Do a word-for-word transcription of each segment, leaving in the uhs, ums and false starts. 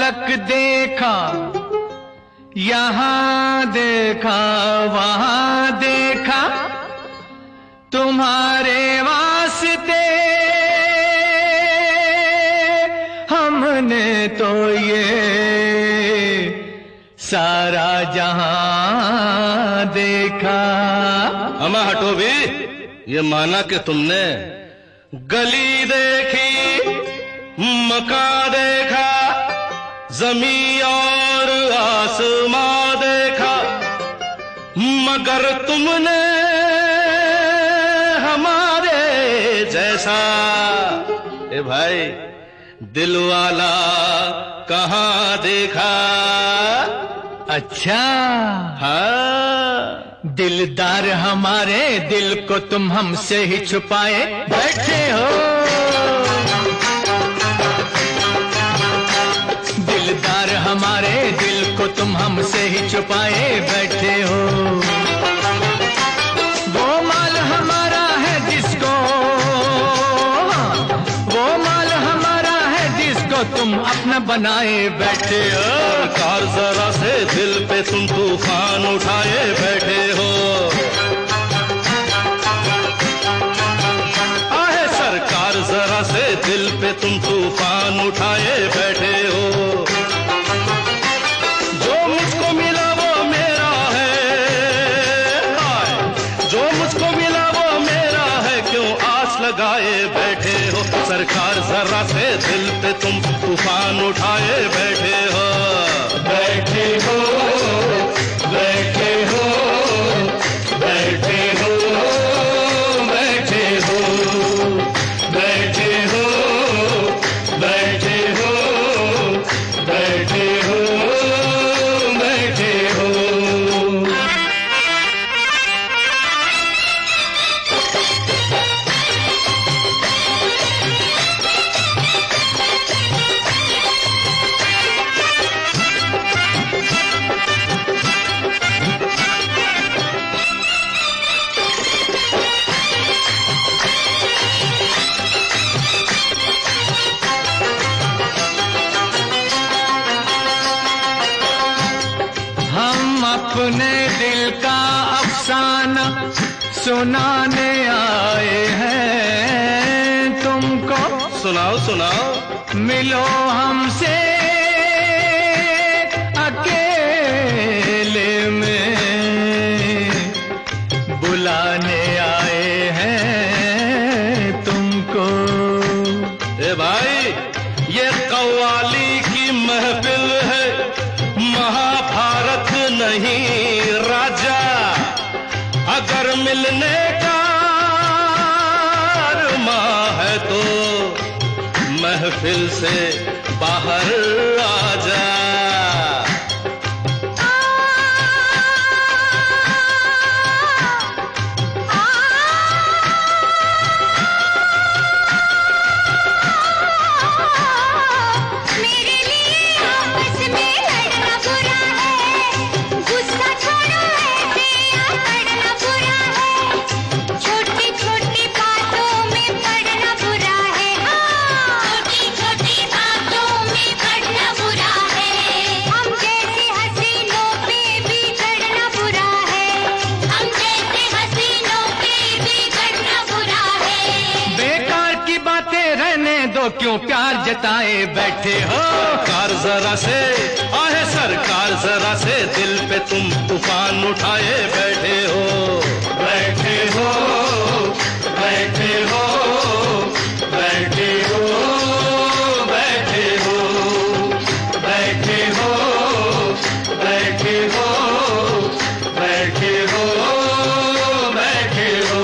झलक देखा, यहाँ देखा वहाँ देखा, तुम्हारे वास्ते हमने तो ये सारा जहां देखा। अमा हटो भी, ये माना कि तुमने गली देखी, मकान देखा, जमी और आसमां देखा, मगर तुमने हमारे जैसा ए भाई दिल वाला कहाँ देखा। अच्छा हाँ, दिलदार हमारे दिल को तुम हमसे ही छुपाए बैठे हो। दिलदार हमारे दिल को तुम हमसे ही छुपाए बैठे हो। वो माल हमारा है जिसको, वो माल हमारा है जिसको तुम अपना बनाए बैठे हो। सरकार जरा से दिल पे तुम तूफान उठाए बैठे हो। आहे सरकार जरा से दिल पे तुम तूफान उठाए बैठे हो। जो मुझको मिला वो मेरा है, जो मुझको मिला वो मेरा है, क्यों आस लगाए बैठे हो। सरकार जरा से दिल पे तुम तूफान उठाए बैठे हो। बैठे हो, बैठे हो, बैठे हो, बैठे हो, बैठे हो, बैठे हो, बैठे हो, बैठे हो। अपने दिल का अफसाना सुनाने आए हैं तुमको। सुनाओ सुनाओ। मिलो हमसे अकेले में, बुलाने आए हैं तुमको। ए भाई, ये कव्वाली की महफिल है, महाभारत नहीं राजा। अगर मिलने का अरमां है तो महफिल से बाहर आ जा। क्यों प्यार जताए बैठे हो। सरकार जरा से, आहे सरकार जरा से दिल पे तुम तूफान उठाए बैठे हो। बैठे हो, बैठे हो, बैठे हो, बैठे हो, बैठे हो, बैठे हो, बैठे हो, बैठे हो।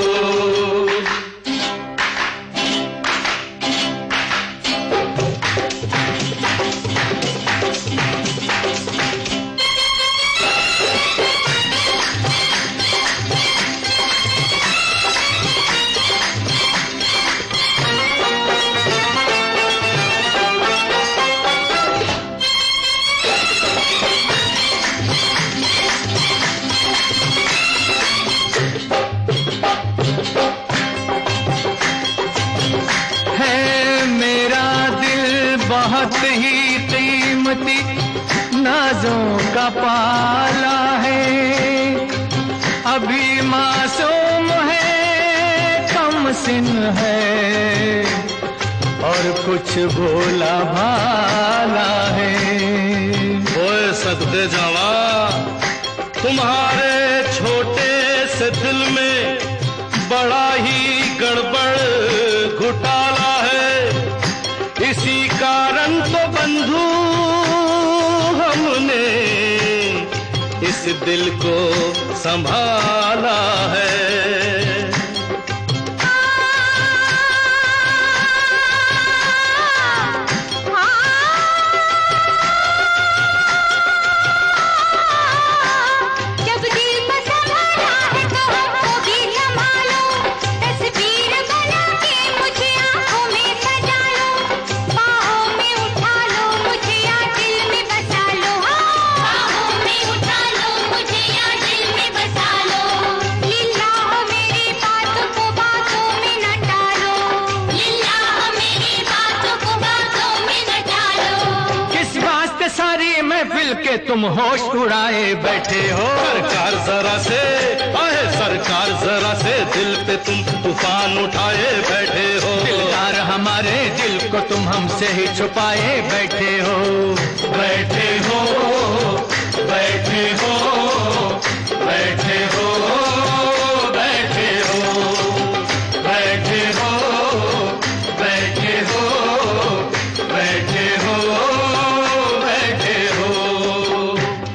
कीमती नाजों का पाला है। अभी मासूम है, कम सिन है और कुछ भोला भाला है। ओए सदके जावा, तुम्हारे छोटे से दिल में बड़ा ही गड़बड़ घोटाला है। इसी कारण तो बंधु हमने इस दिल को संभाला है। महफिल के तुम होश उड़ाए बैठे हो। सरकार जरा से आए, सरकार जरा से दिल पे तुम तूफान उठाए बैठे हो। दिलदार हमारे दिल को तुम हमसे ही छुपाए बैठे हो। बैठे हो, बैठे हो, बैठे हो, बैठे हो, बैठे हो, बैठे हो, बैठे हो, बैठे हो।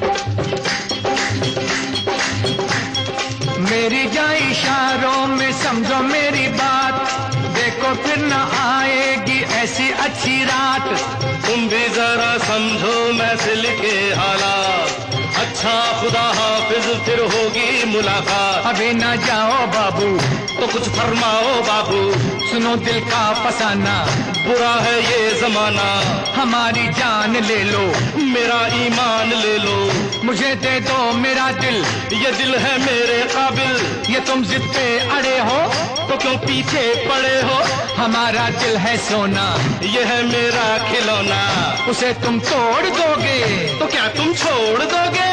मेरी जा इशारों में समझो मेरी बात, देखो फिर न आएगी ऐसी अच्छी रात। तुम भी जरा समझो महफिल के हालात, अच्छा खुदा हाफिज फिर होगी मुलाकात। अभी ना जाओ बाबू, तो कुछ फरमाओ बाबू, सुनो दिल का फसाना, बुरा है ये जमाना। हमारी जान ले लो, मेरा ईमान ले लो, मुझे दे दो मेरा दिल, ये दिल है मेरे काबिल। ये तुम जिद पे अड़े हो तो क्यों पीछे पड़े हो, हमारा दिल है सोना, ये है मेरा खिलौना। उसे तुम तोड़ दोगे तो क्या तुम छोड़ दोगे।